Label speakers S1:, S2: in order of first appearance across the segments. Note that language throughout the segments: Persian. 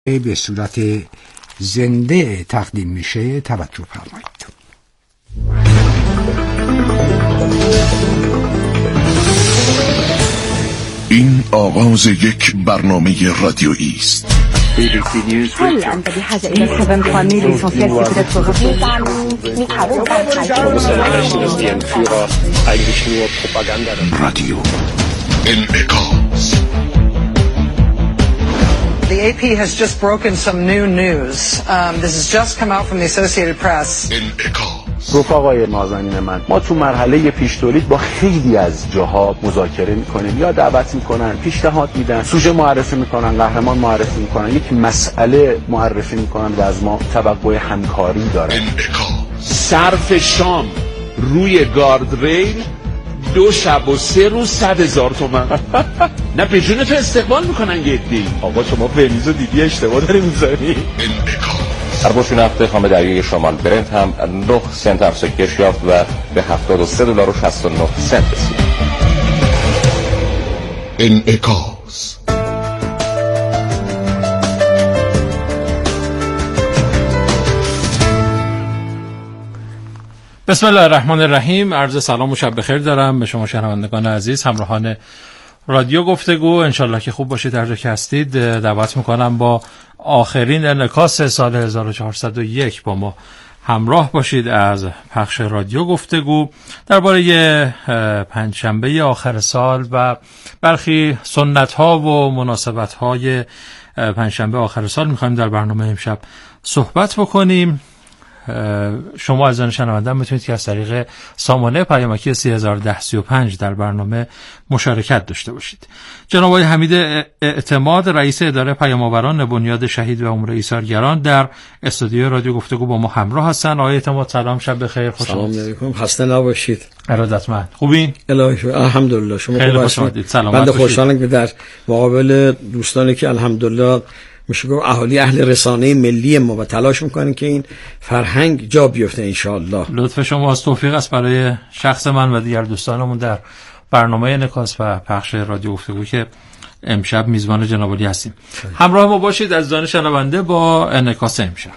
S1: به صورت زنده تقدیم میشه توجه فرمایید.
S2: این آغاز یک برنامه رادیویی است. رادیو انعکاس.
S3: The AP has just broken some new news. This has just come out from the Associated Press.
S4: رفقای نازنین من، ما تو مرحله پیش تولید با خیلی از جاها مذاکره میکنیم یا دعوت میکنن، پیشنهاد میدن، سوژه معرفی میکنن، قهرمان معرفی میکنن، یک مسئله معرفی میکنن و از ما توقع همکاری دارن.
S5: صرف شام روی گاردریل 2 شب و 3 روز 100,000 تومان. نه پیشونه تو استقبال میکنن گدی.
S4: آقا شما فریزو دیدی اشتباه داری میذاری.
S6: هر باشون هفته خام دریای شمال برنت هم 9 سنت افزایش یافت و به $73.69 رسید.
S2: انعکاس.
S7: بسم الله الرحمن الرحیم. عرض سلام و شب بخیر دارم به شما شنوندگان عزیز، همراهان رادیو گفتگو. انشالله که خوب باشید هر جا که هستید. دعوت میکنم با آخرین انعکاس سال 1401 با ما همراه باشید از پخش رادیو گفتگو درباره پنجشنبه آخر سال و برخی سنت ها و مناسبت های پنجشنبه آخر سال میخوایم در برنامه امشب صحبت بکنیم. شما عزیزان شنوندگان میتونید که از طریق سامانه پیامکی 301035 در برنامه مشارکت داشته باشید. جناب آقای حمید اعتماد رئیس اداره پیام‌آوران بنیاد شهید و عمره ایثارگران در استودیو رادیو گفتگو با ما همراه هستن. آقای اعتماد سلام، شب بخیر، خوش
S8: آمدید. سلام علیکم، خسته نباشید.
S7: ارادتمند. خوبین؟
S8: الحمدلله. شما خوب
S7: هستید؟ سلامت
S8: باشید. بنده خوشحالم که در مقابل دوستانی که الحمدلله میشه گفت اهالی اهل رسانه ملی ما و تلاش میکنن که این فرهنگ جا بیفته انشاءالله.
S7: لطف شما از توفیق است برای شخص من و دیگر دوستانمون در برنامه انعکاس و پخش رادیو گفتگو که امشب میزبان جناب عالی هستیم. همراه ما باشید عزیزان شنونده با انعکاس امشب.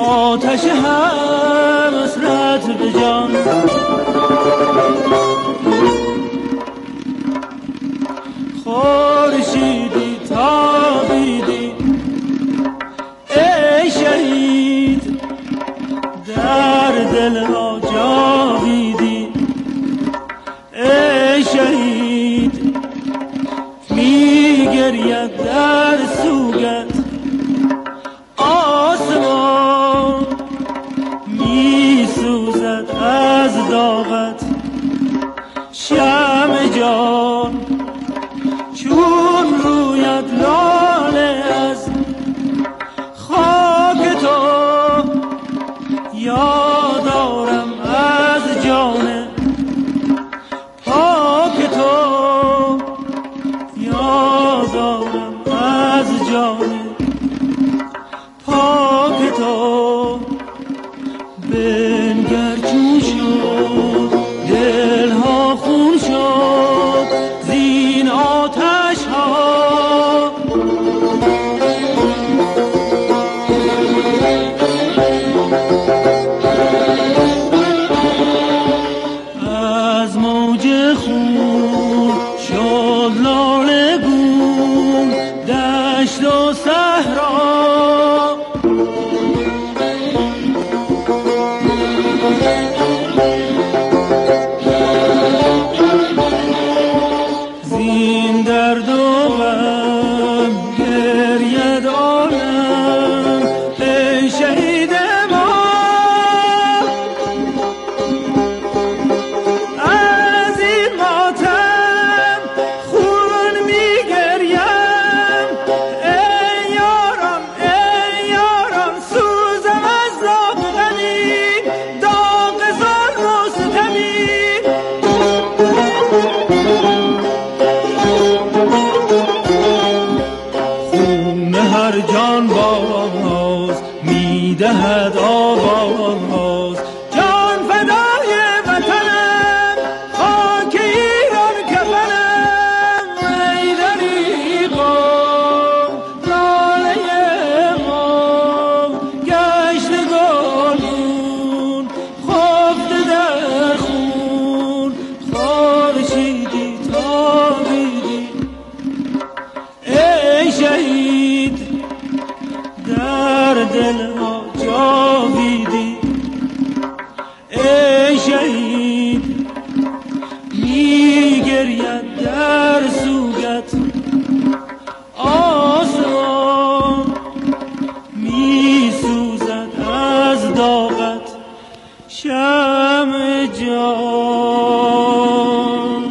S9: آتش حسرت به جان خورشیدی تابیدی ای شهید در دل ها جاویدی ای شهید میگرید در سوگت آسمان میسوزد از داغت شمع جان چون رویت لاله از خاک تو یادارم از جان پاک تو یادارم از جان پاک تو بنگر چون شد دلها خون شد زین آتش ها از موج خون شد لاله گون دشت و صحرا زین درد و غم گرید عالم ای شهید ما از این ماتم خون میگریم ای یارم سوزم از داغ غمی داغ ظلم و ستمی خون هر جان باز میدهد آواز جان فدای وطنم خاک ایران کفنم ای دریغا لاله ما گشت گلگون خفته در خون خورشیدی تابیدی ای شهید در دل ما جاویدی ای شهید میگرید در سوگت آسمان میسوزد از داغت شمع جان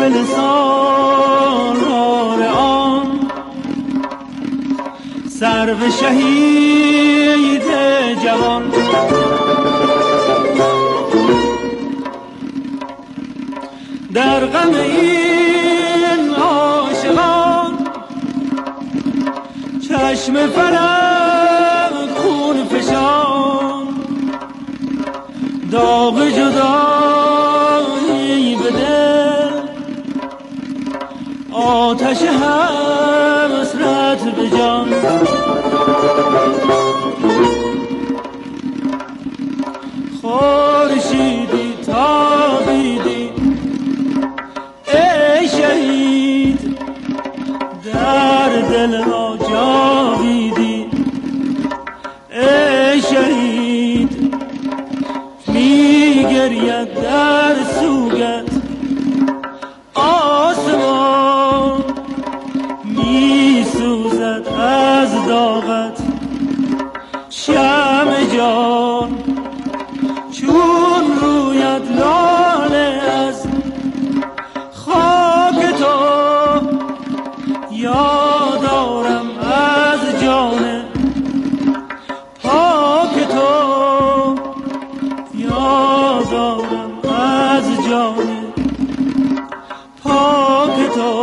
S9: قافل سالار آن سرو شهید جوان در غم این عاشقان چشم فلک خون فشان داغ جدایی به دل آتش حسرت به جان خورشیدی تابیدی ای شهید در دل ما جاویدی ای شهید میگرید در سوگت آسمان میسوزد از داغت شمع جان چون رویت لاله از خاک تو یادارم از جان پاک تو یادارم از جان پاک تو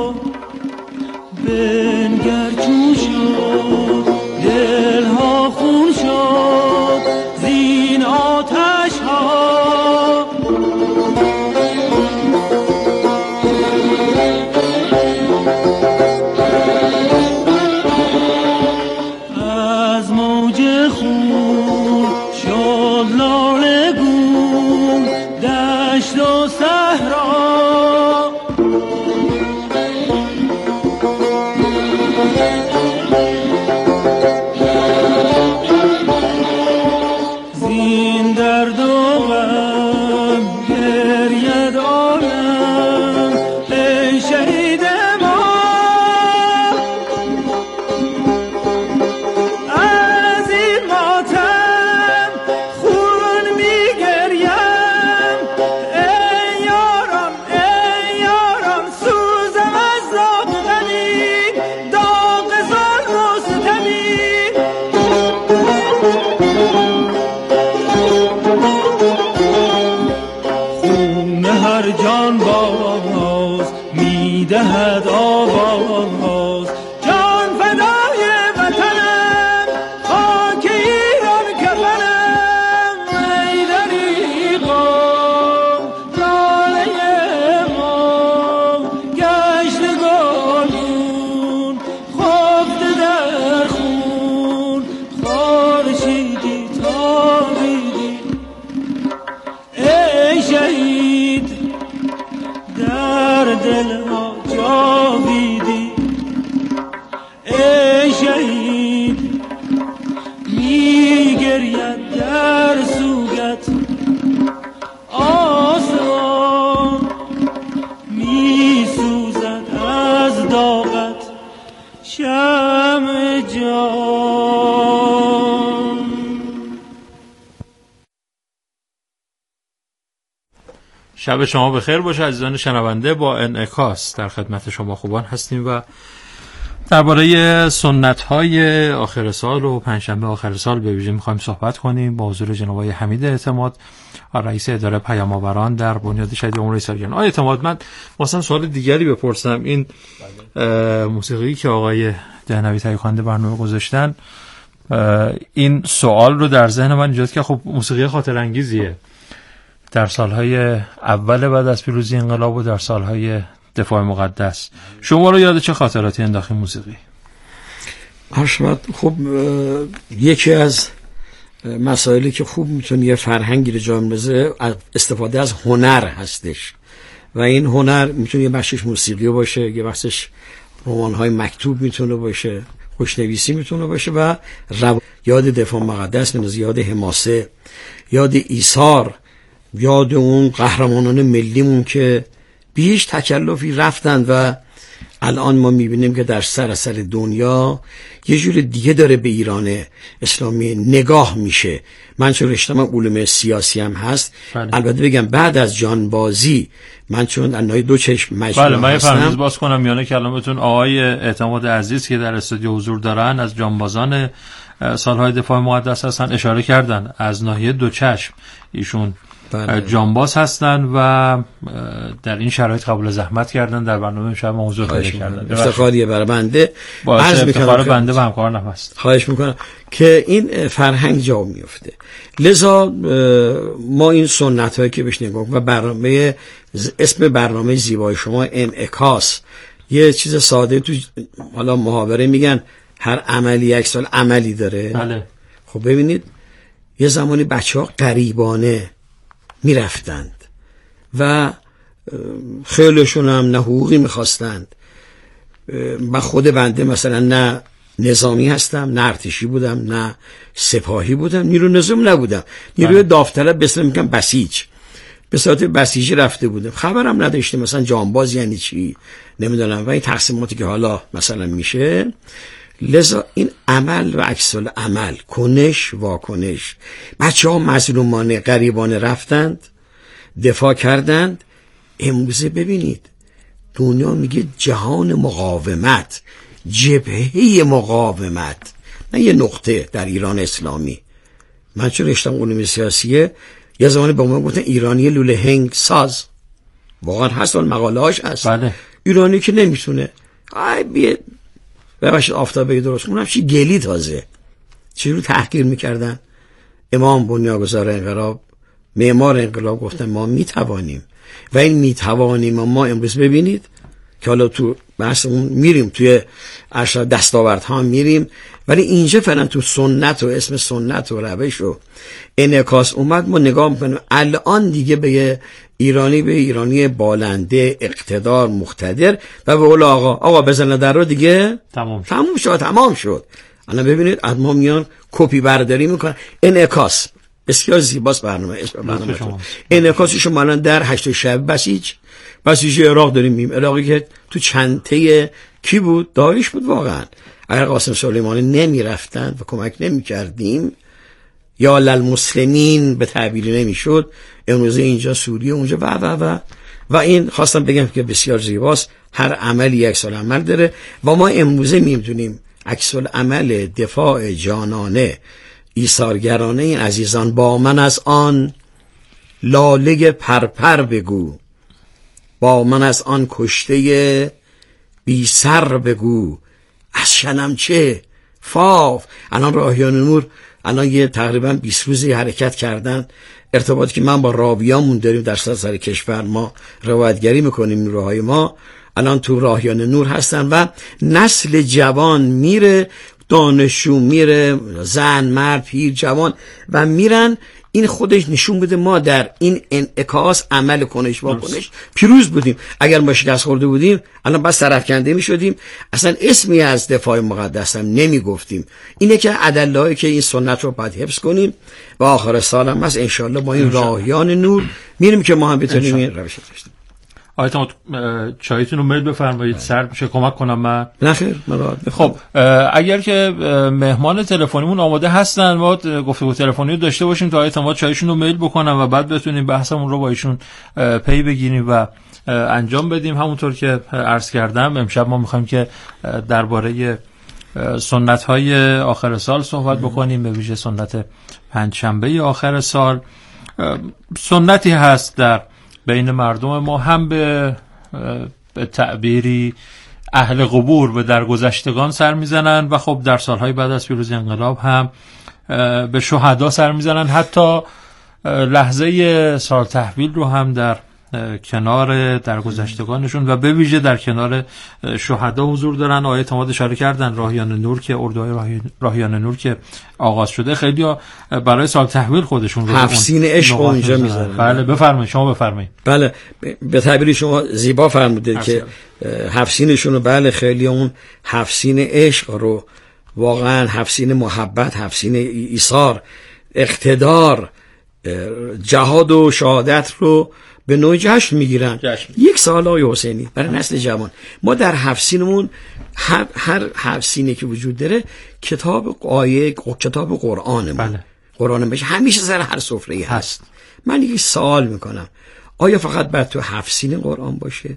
S9: بنگر چون شد دلها خون شد زین آتش ها از موج خون شد لاله گون دشت و صحرا زین درد و غم گرید عالم ای شهید ما از این ماتم خون میگریم ای یاران سوزم از داغ غمین داغ ظلم و ستمین خون هر جان باز میدهد آواز جان فدای وطنم خاک ایران کفنم ای دریغا لاله ما گشت گلگون خفته در خون خورشیدی تابیدی ای شهید در دل ما جاویدی ای شهید میگرید در سوگت آسمان میسوزد از داغت شمع جان.
S7: شب شما بخیر باشه عزیزان شنونده. با انعکاس در خدمت شما خوبان هستیم و درباره سنت‌های آخر سال و پنجشنبه آخر سال به ویژه می‌خوایم صحبت کنیم با حضور جناب آقای حمید اعتماد، رئیس اداره پیام‌آوران در بنیاد شهید عمر عیساییان. آقای اعتماد، من واسه سوال دیگری بپرسم. این موسیقی که آقای دهنوی تهیه کننده برنامه گذاشتن، این سوال رو در ذهن من ایجاد کرد. خب موسیقی خاطر انگیزیه در سالهای اول بعد از پیروزی انقلاب و در سالهای دفاع مقدس. شما رو یاد چه خاطراتی انداخت موسیقی؟
S8: خب یکی از مسائلی که خوب میتونه یه فرهنگی رو جا بندازه استفاده از هنر هستش و این هنر میتونه یه بخشش موسیقی باشه، یه بخشش رمان‌های مکتوب میتونه باشه، خوشنویسی میتونه باشه و یاد دفاع مقدس میندازه، یاد حماسه، یاد ایثار، یاد اون قهرمانان ملیمون که بی هیچ تکلفی رفتن و الان ما میبینیم که در سراسر دنیا یه جور دیگه داره به ایران اسلامی نگاه میشه. من چون رشته‌م علوم سیاسی هم هست، البته بگم بعد از جانبازی من چون انهای دو چشم مجموعه
S7: من
S8: هستم.
S7: فرمایز باز کنم میانه کلامتون آقای اعتماد عزیز که در استودیو حضور دارن از جانبازان سالهای دفاع مقدس هستن اشاره کردن از ناحیه دو چشم ایشون جانباز هستن و در این شرایط قبول زحمت کردن در برنامه شب موضوع پیدا کردن.
S8: افتخاریه برای بنده،
S7: عرض می‌کنم بنده و همکارانم هست.
S8: خواهش میکنم که این فرهنگ جا میفته. لذا ما این سنت هایی که بهش نگاه و برنامه اسم برنامه زیبای شما انعکاس، یه چیز ساده تو حالا محاوره میگن هر عملی یک سال عملی داره.
S7: بله.
S8: خب ببینید یه زمانی بچه‌ها غریبانه میرفتند و خیلیشون هم نه حقوقی میخواستند. من خود بنده مثلا نه نظامی هستم، نه ارتشی بودم، نه سپاهی بودم، نیرو نظام نبودم، نیروی داوطلب بسیار میگم بسیج، به صورت بسیجی رفته بودم، خبرم نداشتم مثلا جانباز یعنی چی نمیدونم و این تقسیماتی که حالا مثلا میشه. لذا این عمل و عکس العمل، کنش واکنش، بچه‌ها مظلومانه غریبانه رفتند، دفاع کردند. امروزه ببینید دنیا میگه جهان مقاومت، جبهه مقاومت، نه یه نقطه در ایران اسلامی. من چون رشتم علوم سیاسیه یه زمانی به من گفتن ایرانی لوله هنگ ساز، واقعا هست، مقاله هاش هست.
S7: بله.
S8: ایرانی که نمیتونه بیه ببخشید آفتابه درست اونم چی گلی تازه چی رو تحقیر میکردن. امام بنیانگذار انقلاب، معمار انقلاب گفتن ما میتوانیم و این میتوانیم. ما امروز ببینید که حالا تو بحثمون میریم توی ارشد دستاوردها میریم، ولی اینجا فعلا تو سنت و اسم سنت و روش و انعکاس اومد. ما نگاه میکنیم الان دیگه به ایرانی بالنده اقتدار مقتدر و به قول آقا بزنه در رو دیگه تمام شد. الان ببینید از ما میان کپی برداری میکنن. انعکاس بسیار زیباست برنامه انعکاس شما الان در 8 شب بسیج عراق داریم میم عراقی که تو چنته کی بود؟ داعش بود. واقعا اگر قاسم سلیمانی نمی رفتن و کمک نمی کردیم یا للمسلمین به تعبیری نمی شد، امروز اینجا سوریه اونجا و این خواستم بگم که بسیار زیباست. هر عملی یک سال عمل داره و ما امروزه میدونیم عکس العمل دفاع جانانه ایثارگرانه این عزیزان. با من از آن لاله پرپر بگو، با من از آن کشته بی سر بگو، از شنم چه فاف. الان راهیان نور الان یه تقریبا 20 روزی حرکت کردن. ارتباطی که من با راویامون داریم در سر کشور، ما روایتگری میکنیم، نیروهای ما الان تو راهیان نور هستن و نسل جوان میره، دانشجو میره، زن مرد پیر جوان و میرن. این خودش نشون بده ما در این انعکاس عمل کنش واکنش پیروز بودیم. اگر ما شکست خورده بودیم الان بس سرفکنده می شدیم، اصلا اسمی از دفاع مقدس هم نمی گفتیم. اینه که ادله‌ای که این سنت رو باید حفظ کنیم و آخر سال هم بس انشالله با این راهیان نور میریم که ما هم بتونیم این روش داشتیم.
S7: آیتون چایتون رو میل بفرمایید، سرد میشه کمک کنم من؟
S8: نه خیر من
S7: خب اگر که مهمان تلفنیمون آماده هستن ما گفتگو تلفنی رو داشته باشیم تا آیتون چایشون رو میل بکنن و بعد بتونیم بحثمون رو با ایشون پی بگیریم و انجام بدیم. همونطور که عرض کردم امشب ما میخوایم که درباره سنت های آخر سال صحبت بکنیم، به ویژه سنت پنجشنبه آخر سال. سنتی هست در بین مردم ما، هم به تعبیری اهل قبور به درگذشتگان سر میزنن و خب در سالهای بعد از پیروزی انقلاب هم به شهدا سر میزنن. حتی لحظه سال تحویل رو هم در کنار درگذشتگانشون و به ویژه در کنار شهدا حضور دارن. آیه تماد اشاره کردن راهیان نور که اردوهای راهیان نور که آغاز شده، خیلی ها برای سال تحویل خودشون رو
S8: حفسین عشق اونجا میذارن.
S7: بله بفرمایید، شما بفرمایید.
S8: بله به تعبیر شما زیبا فرمودید که حفسینشون رو، بله خیلی اون حفسین عشق رو، واقعا حفسین محبت، حفسین ایثار، اقتدار، جهاد و شهادت رو به نوع جشن میگیرن. یک سال آقای حسینی برای نسل جوان، ما در حفصینمون هر حفصینی که وجود داره کتاب آیه، کتاب قرآن ما،
S7: بله.
S8: قرآن بشه همیشه سر هر سفره‌ای هست. من یک سوال میکنم، آیا فقط باید تو حفصین قرآن باشه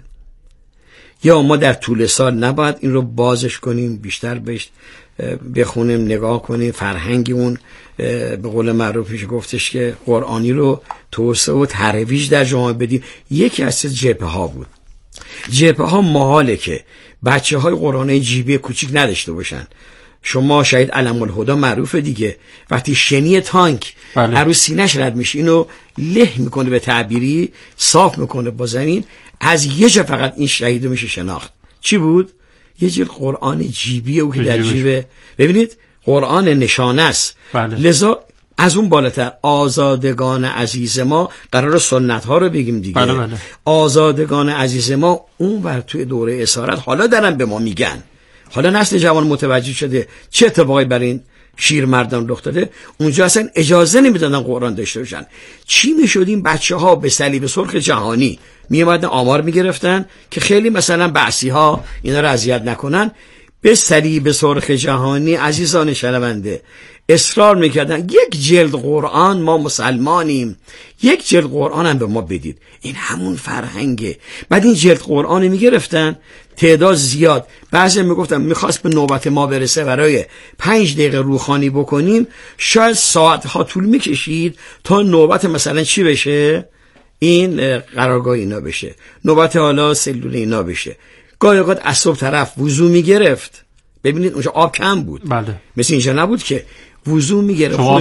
S8: یا ما در طول سال نباید این رو بازش کنیم، بیشتر بهش بخونیم، نگاه کنیم، فرهنگی اون به قول معروفش گفتش که قرآنی رو توسعه و ترویج در جامعه بدیم. یکی از جبهه ها بود. جبهه ها محاله که بچه های قرآنی جیبی کوچیک نداشته باشن. شما شاید علم الهدا معروفه دیگه، وقتی شنی تانک رو سینه‌اش رد میشه اینو له میکنه، به تعبیری صاف میکنه با زمین، از یه جا فقط این شهیدو میشه شناخت. چی بود؟ یه جلد قرآن جیبی او که در جیبه، ببینید قرآن نشانه است. لذا از اون بالاتر آزادگان عزیز ما، قرار سنت ها رو بگیم دیگه. آزادگان عزیز ما اون بر توی دوره اسارت حالا دارن به ما میگن، حالا نسل جوان متوجه شده چه اتفاقی برای این شیر مردان رخ داده. اونجا اصلا اجازه نمیدادن قرآن داشته باشن. چی میشد؟ این بچه ها به صلیب سرخ جهانی میومدن آمار میگرفتن که خیلی مثلا بعثی ها اینا رو اذیت نکنن، به صلیب سرخ جهانی عزیزان شنونده اصرار میکردن یک جلد قرآن، ما مسلمانیم، یک جلد قرآن هم به ما بدید. این همون فرهنگه. بعد این جلد قرآن میگرفتن تعداد زیاد، بعضی میگفتن میخواست به نوبت ما برسه برای 5 دقیقه روخانی بکنیم، شاید ساعتها طول میکشید تا نوبت مثلا چی بشه، این قرارگاه اینا بشه، نوبت حالا سلول اینا بشه. گاهی اوقات از صبح طرف وضو میگرفت، ببینید اونجا آب کم بود.
S7: بله.
S8: مثل اینجا نبود که وضو میگرفت.
S7: شما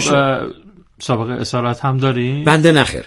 S7: سابقه اسارت هم داری؟
S8: بنده نخیر.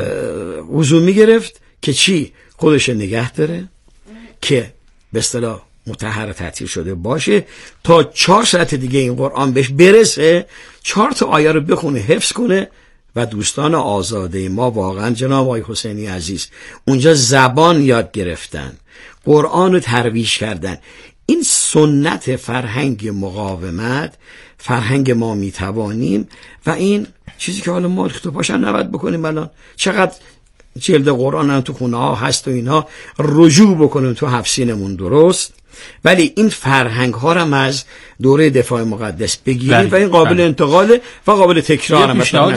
S8: وضو میگرفت که چی؟ خودش نگه داره که به اصطلاح مطهر تعطیل شده باشه تا 4 ساعت دیگه این قرآن بهش برسه، 4 تا آیه رو بخونه، حفظ کنه. و دوستان آزاده ما واقعا جناب آقای حسینی عزیز اونجا زبان یاد گرفتن، قرآن رو ترویج کردن. این سنت فرهنگ مقاومت، فرهنگ ما میتوانیم و این چیزی که حالا ما ریخت و پاشن نباید بکنیم. الان چقدر جلد قرآن هم تو خونه ها هست و اینا، رجوع بکنیم تو حفصینمون، درست، ولی این فرهنگ ها هم از دوره دفاع مقدس بگیریم و این قابل انتقاله و قابل تکرار.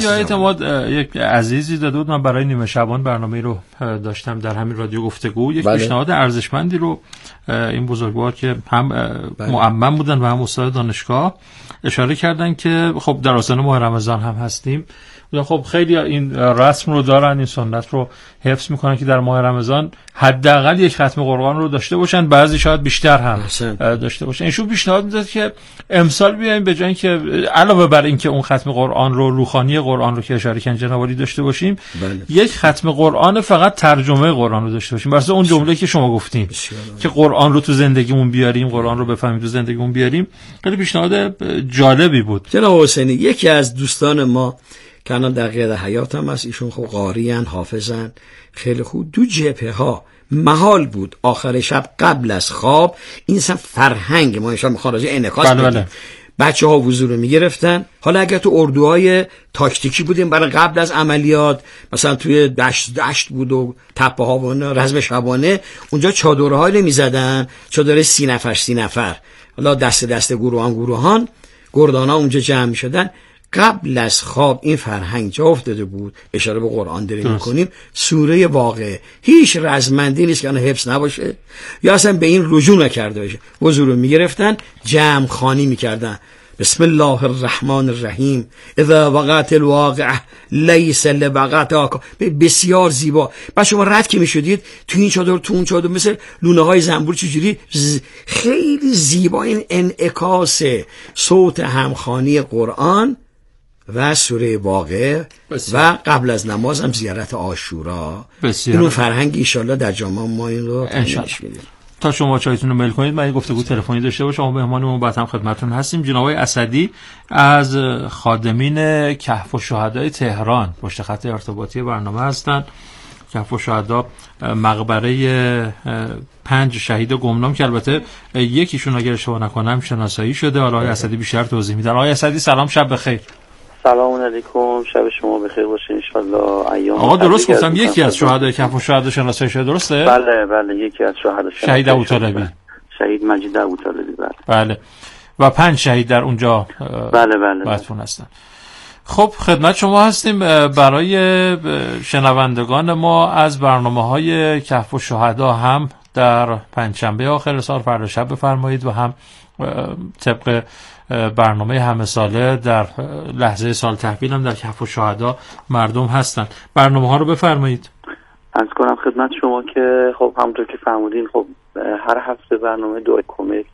S7: یک عزیزی داده بود، من برای نیمه شبان برنامه رو داشتم در همین رادیو گفتگو، یک پیشنهاد ارزشمندی رو این بزرگوار که هم معمم بودن و هم استاد دانشگاه اشاره کردن که خب در آستانه ماه رمضان هم هستیم، خب خیلی این رسم رو دارن، این سنت رو حفظ میکنن که در ماه رمضان حداقل یک ختم قرآن رو داشته باشن، بعضی شاید بیشتر هم داشته باشن. اینشون پیشنهاد میداد که امسال بیایم به جای اینکه علاوه بر اینکه اون ختم قرآن رو، روحانی قرآن رو که اشاره کردن جناب عالی داشته باشیم، یک ختم قرآن فقط ترجمه قرآن رو داشته باشیم. واسه اون جمله که شما گفتین که قرآن رو تو زندگیمون بیاریم، قرآن رو بفهمیم تو زندگیمون بیاریم، خیلی پیشنهاد جالبی بود.
S8: جناب حسینی یکی از دوستان ما که الان در قید حیات هم هست، ایشون خب قاری‌ان، حافظن، خیلی خوب، دو جبهه ها محال بود آخر شب قبل از خواب این فرهنگ ما انشاءالله میخوان راجع انعکاس بدیم. بچه ها وضو رو میگرفتن. حالا اگر تو اردوهای تاکتیکی بودیم برای قبل از عملیات، مثلا توی دشت بود و تپه ها و رزم شبانه، اونجا چادرهایی رو میزدن، چادر 30 نفر، حالا دست گروهان گردانا اونجا جمع میشدن. قبل از خواب این فرهنگ جا افتاده بود. اشاره به قرآن داریم میکنیم، سوره واقعه هیچ رزمندی نیست که اون حفظ نباشه یا اصلا به این رجوع نکرده باشه. وضو رو میگرفتن، جمع خوانی میکردن، بسم الله الرحمن الرحیم، اذا وقعت الواقعه لیس لوقعتها. بسیار زیبا. بعد شما رد که میشدید تو این چادر تو اون چادر مثل لونه های زنبور چجوری خیلی زیبا این انعکاس صوت همخوانی قرآن و سوره واقعه و قبل از نماز هم زیارت عاشورا. اینو فرهنگ ایشالله در جامعه ما این رو تنش میدیم.
S7: تا شما چایتون رو میل کنید من یه گفتگو تلفنی داشته باشم. شما مهمانمون بعد هم خدمتتون هستیم. جناب آقای اسدی از خادمین کهف الشهداء تهران پشت خط ارتباطی برنامه هستند. کهف الشهداء مقبره 5 شهید گمنام که البته یکیشون اگر اشتباه نکنم شناسایی شده. حالا آقای اسدی بیشتر توضیح میدن. آقای اسدی سلام، شب بخیر.
S10: سلام علیکم، شب شما بخیر باشه ان شاءالله. ایام
S7: آقا درست گفتم یکی از شهدای کهف الشهدا شناسایی شده درسته؟
S10: بله یکی از شهدا
S7: شهید ابوطالبی،
S10: شهید مجید ابوطالبی.
S7: بله و 5 شهید در اونجا
S10: بله
S7: مدفون هستن. خب خدمت شما هستیم. برای شنوندگان ما از برنامه‌های کهف الشهدا هم در پنجشنبه آخر سال فردا شب بفرمایید و هم طبق برنامه همه ساله در لحظه سال تحویل هم در کهف الشهدا مردم هستن. برنامه‌ها رو بفرمایید.
S10: عرض کنم خدمت شما که خب همونطور که فرمودین خب هر هفته برنامه دعای کمک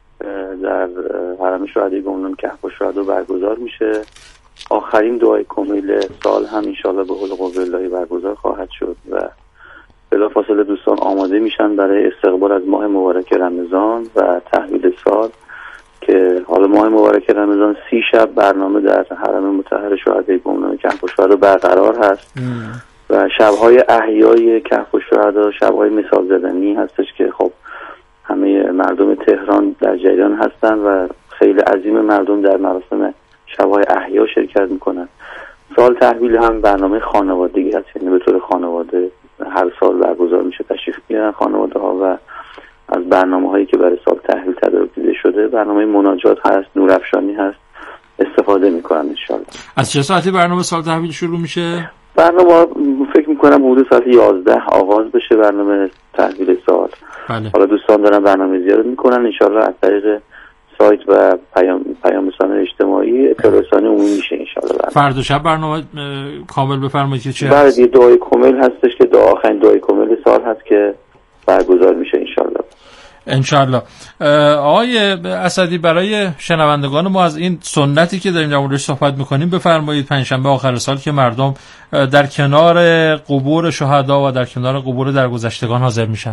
S10: در حرم شهدای گمنام کهف الشهدا برگزار میشه. آخرین دعای کمیل سال هم انشالله به حول قوه الله برگزار خواهد شد و بلافاصله دوستان آماده میشن برای استقبال از ماه مبارک رمضان و تحویل سال که حالا ماه مبارک رمضان 30 شب برنامه در حرم مطهر شهدای گمنام کهف الشهدا برقرار هست و شب‌های احیای کهف الشهدا شب‌های مثال زدنی هستش که خب همه مردم تهران در جریان هستن و خیلی عظیم مردم در مراسم شب‌های احیا شرکت میکنن. سال تحویل هم برنامه خانوادگی هست، یعنی به طور خانواده هر سال برگزار میشه، تشریف میارن خانواده ها و از برنامه هایی که برای سال تحویل تدارک دیده شده برنامه مناجات هست، نورافشانی هست، استفاده میکنن انشالله.
S7: از چه ساعتی برنامه سال تحویل شروع میشه؟
S10: برنامه فکر میکنم حدود ساعت 11 آغاز بشه برنامه تحویل سال.
S7: بله.
S10: حالا دوستان دارن برنامه زیاد میکنن انشالله از طریق سایت و پیام رسانه اجتماعی اطلاع رسانی عمومی میشه انشالله.
S7: فردا شب برنامه کامل بفرمایید که چه
S10: هست؟ بله دعای کمیل هستش که آخرین دعای کمیل سال هست که برگزار میشه انشالله.
S7: آقای اسدی برای شنوندگان ما از این سنتی که داریم در موردش صحبت میکنیم بفرمایید. پنجشنبه آخر سال که مردم در کنار قبور شهدا و در کنار قبور درگذشتگان حاضر میشن.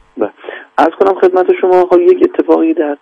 S10: عرض کنم خدمت شما خب یک اتفاقی در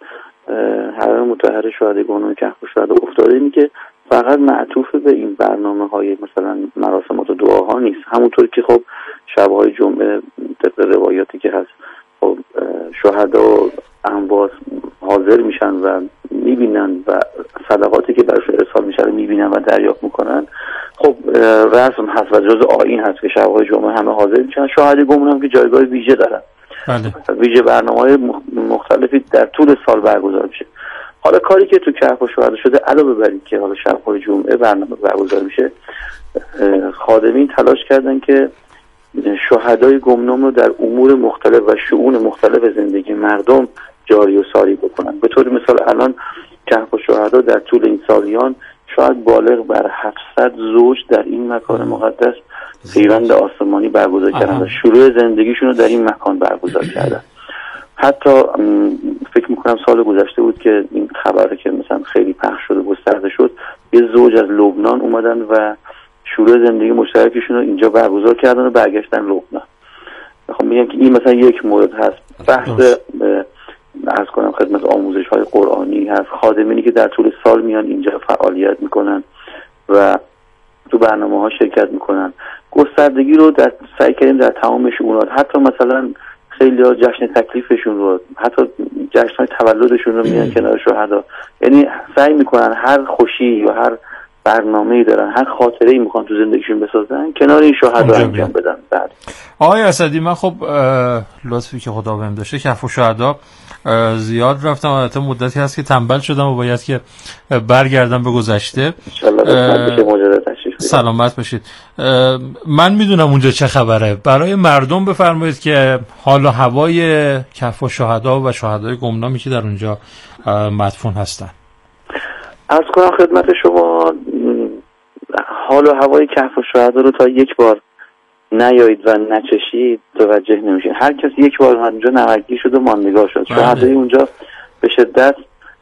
S10: حرم مطهر شهدای گمنام کهف الشهدا افتاده اینه که فقط معطوف به این برنامه‌های مثلا مراسمات و دعاها نیست، همونطور که خب شب‌های جمعه طبق روایاتی که هست خب شهدا و اموات حاضر میشن و میبینن و صدقاتی که براشون ارسال میشه رو میبینن و دریافت میکنن. خب رسم هست و جزء آیین هست که شب‌های جمعه همه حاضر میشن. شهدای گمنام که جایگاه ویژه دارن، ویژه برنامه‌های مختلفی در طول سال برگزار میشه. حالا کاری که تو کهف الشهدا شده علاوه بر این که حالا شب‌های جمعه برنامه برگزار میشه، خادمین تلاش کردن که شهدای گمنام رو در امور مختلف و شؤون مختلف زندگی مردم جاری و ساری بکنن. به طور مثال الان کهف الشهدا در طول این سالیان شاید بالغ بر 700 زوج در این مکان مقدس پیوند آسمانی برگزار کردن و شروع زندگیشون رو در این مکان برگزار کردن. حتی فکر میکنم سال گذشته بود که این خبره که مثلا خیلی پخش شد و گسترده شد، یه زوج از لبنان اومدن و شروع زندگی مشترکشون رو اینجا برگزار کردن و برگشتن لبنان. خب میگم که این مثلا یک مورد هست. بحث عرض کنم خدمت آموزش های قرآنی هست، خادمینی که در طول سال میان اینجا فعالیت میکنن و تو برنامه ها شرکت میکنن. گستردگی رو سعی کردیم در تمام شؤونات، حتی مثلا خیلی ها جشن تکلیفشون رو، حتی جشن های تولدشون رو میان کنار شهدا، یعنی سعی میکنن هر خوشی یا هر برنامه‌ای دارن، هر خاطره‌ای میخوان تو زندگیشون بسازن کنار این شهدا انجام بدن. بعد
S7: آقای اسدی من خب لطفی که خدا بهم داشته کهف الشهدا زیاد رفتم، البته مدتی هست که تنبل شدم و باید که برگردم به گذشته.
S10: ان شاءالله
S7: سلامت باشید. من میدونم اونجا چه خبره، برای مردم بفرمایید که حال و هوای کهف الشهدا و شهدای گمنامی که در اونجا مدفون هستن.
S10: عرض کنم خدمت شما حال و هوای کهف الشهدا رو تا یک بار نیایید و نچشید توجه نمیشین. هر کسی یک بار اونجا نمکی شد و ماندگار شد. شهدای اونجا به شدت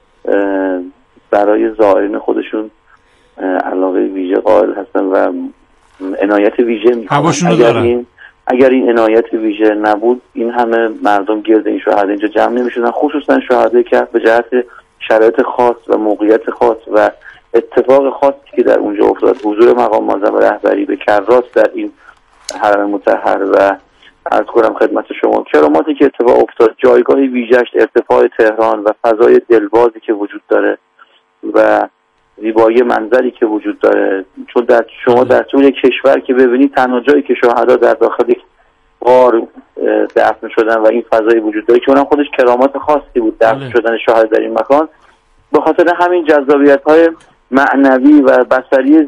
S10: برای زائرین خودشون علاقه ویژه قائل هستن و عنایت ویژه میکنن. اگر این عنایت ویژه نبود این همه مردم گرد این شهدا اینجا جمع نمیشدن، خصوصا شهدای کهف به جهت شرایط خاص و موقعیت خاص و اتفاق خاصی که در اونجا افتاد، حضور مقام معظم رهبری به کراس در این حرم مطهر و عرض کنم خدمت شما کراماتی که اتفاق افتاد، جایگاه ویژه‌اش، ارتفاع تهران و فضای دلبازی که وجود داره و زیبایی منظری که وجود داره، چون شما در طول کشور که ببینید تنها جایی که شهدا در داخل یک غار دفن شدن و این فضایی وجود داره که اونم خودش کرامات خاصی بود دفن شدن شهدا در این مکان، به خاطر همین جذابیت‌های معنوی و بصری